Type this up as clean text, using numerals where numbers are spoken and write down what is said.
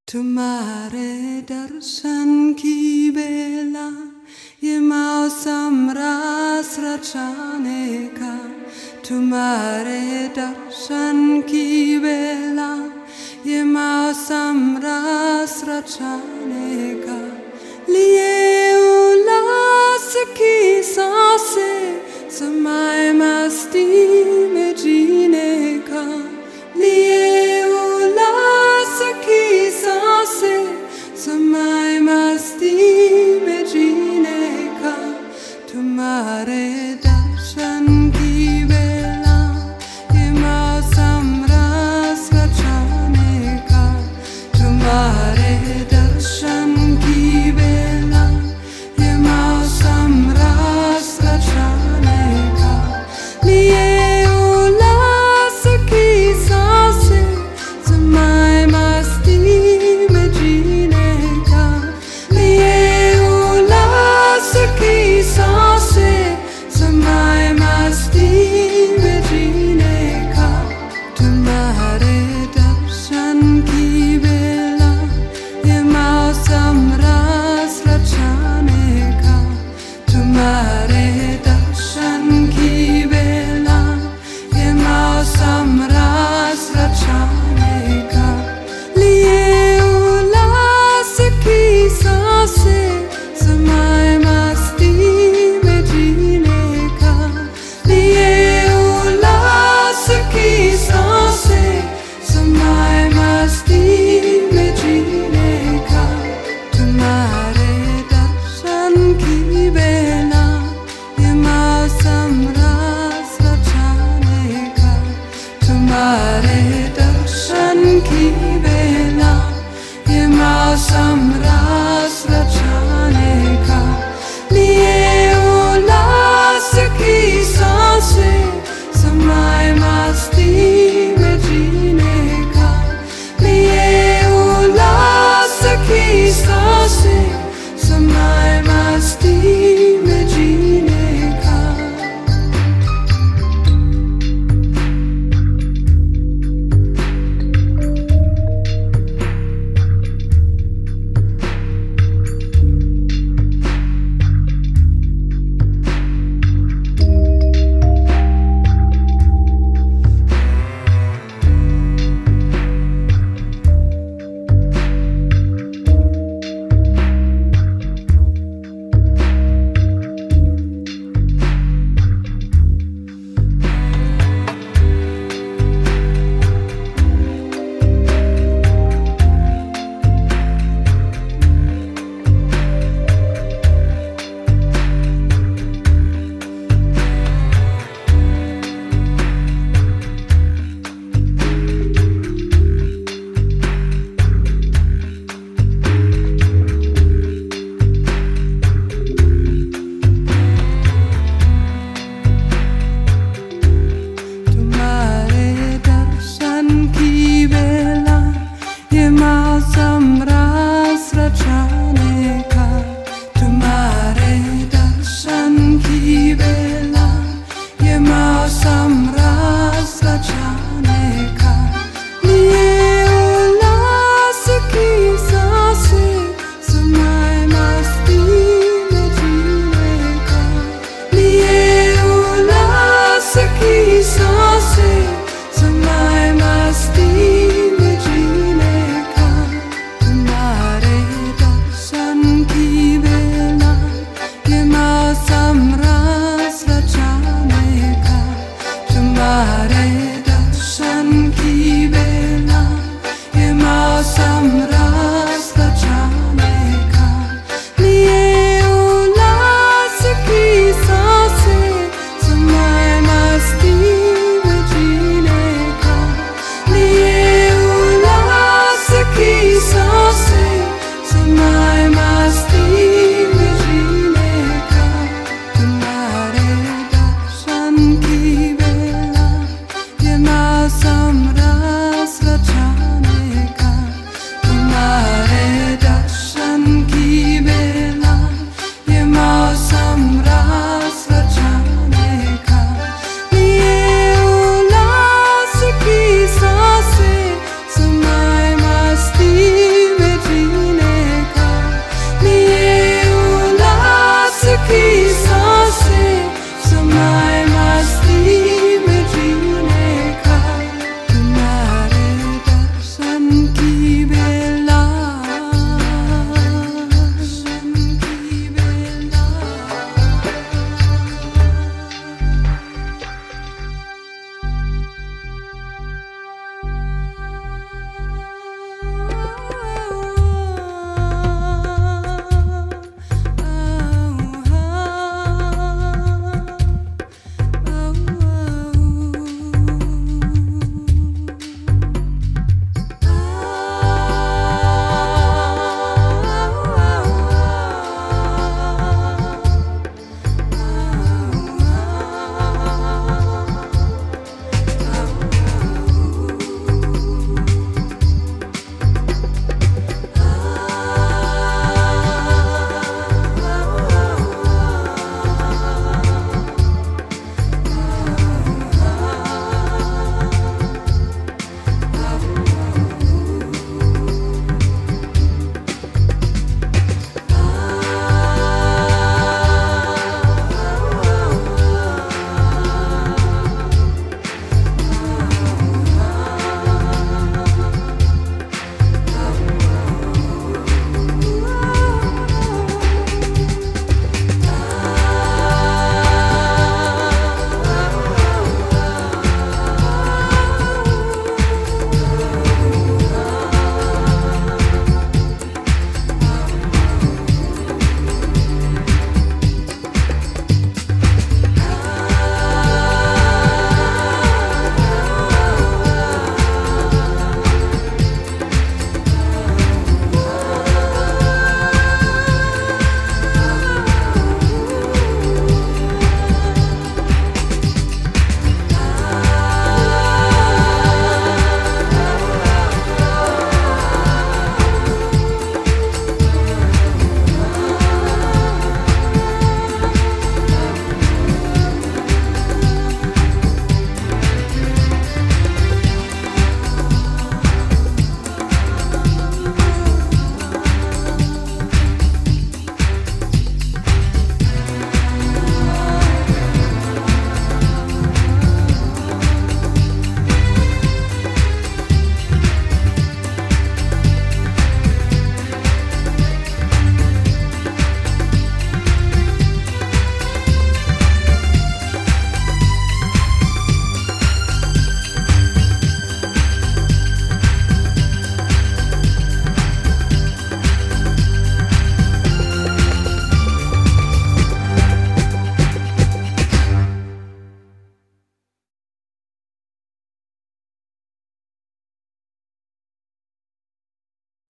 तुम्हारे दर्शन की बेला ये मौसम रास रचाने का। तुम्हारे दर्शन की बेला ये मौसम रास रचाने का। लिए उल्लास की सांसें समाए मस्ती में जीने का। लिए उल्लास की सांसें समाए मस्ती में जीने का। तुम्हारे दर्शन की बेला ये मौसम रास रचाने का। तुम्हारे दर्शन की बेला ये मौसम रास रचाने का। लिए उल्लास की सांसें समाए मस्ती में जीने का। लिए उल्लास की सांसें समाए मस्ती में जीने का। तुम्हारे दर्शन की बेला ये मौसम रास रचाने का। तुम्हारे दर्शन की बेला ये मौसम रास रचाने का। लिए उल्लास की सांसें समाए मस्ती में जीने का। लिए उल्लास की सांसें समाए मस्ती में जीने का। तुम्हारे दर्शन की बेला ये मौसम रास रचाने का। तुम्हारे दर्शन की बेला ये मौसम रास रचाने का। लिए उल्लास की सांसें समाए मस्ती में जीने का। लिए उल्लास की सांसें समाए मस्ती में जीने का। मौसम रास रचाने का। तुम्हारे दर्शन की बेला ये मौसम रास रचाने का। लिए उल्लास की सांसें समाए मस्ती में जीने का। लिए उल्लास की सांसें समाए मस्ती में जीने का। तुम्हारे दर्शन की बेला ये मौसम रास रचाने का। तुम्हारे दर्शन की बेला ये मौसम